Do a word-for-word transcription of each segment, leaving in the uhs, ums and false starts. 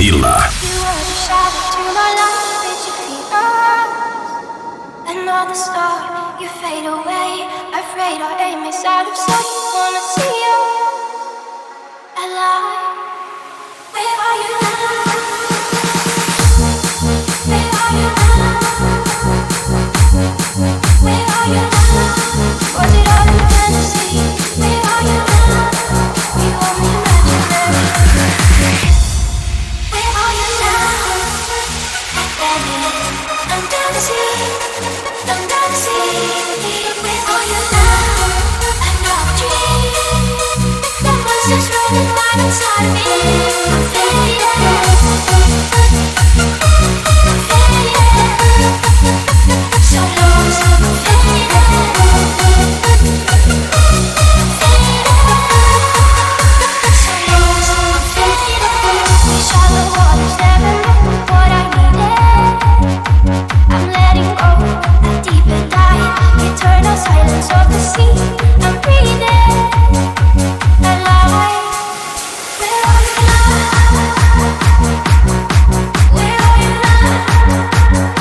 Vila. Another star, you fade away. Afraid our aim is out of sight. Wanna see you alive. Where are you now? Where are you now? Where are you now? Was it all a fantasy? Where are you now? You only imaginary. Where are you now? Under the sea, under the sea. Where are you now? Another dream. The monster's running wild inside of me. I'm fading, I'm fading. So lost, I'm fading, I'm so lost, I'm fading. These shallow waters never meant what I needed. I'm letting go, a deeper dive. Eternal silence of the sea. I'm breathing alive. Where are you now? Where are you now?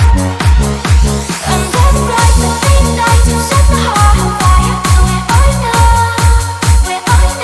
I'm dead like the fake lights you set my heart on fire. Where are you now? Where are you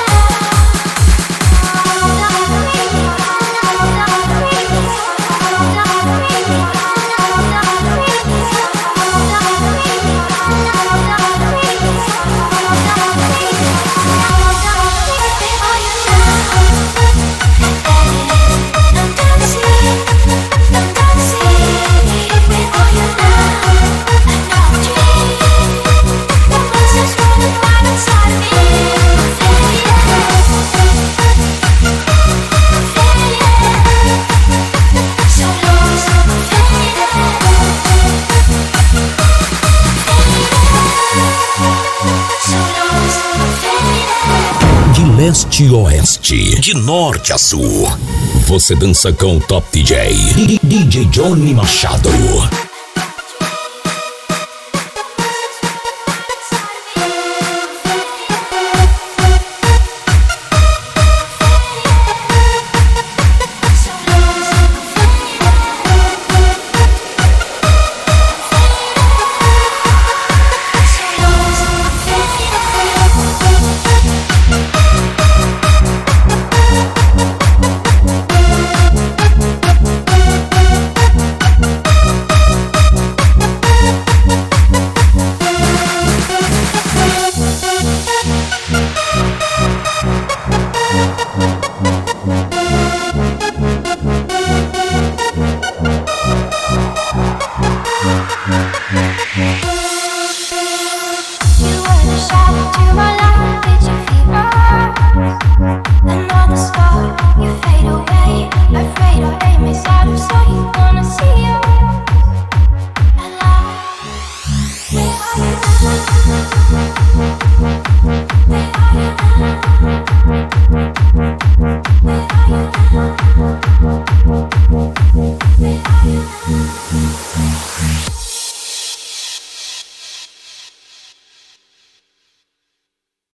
De leste a oeste, de norte a sul, você dança com o Top D J, D J Johnny Machado. Where are you now?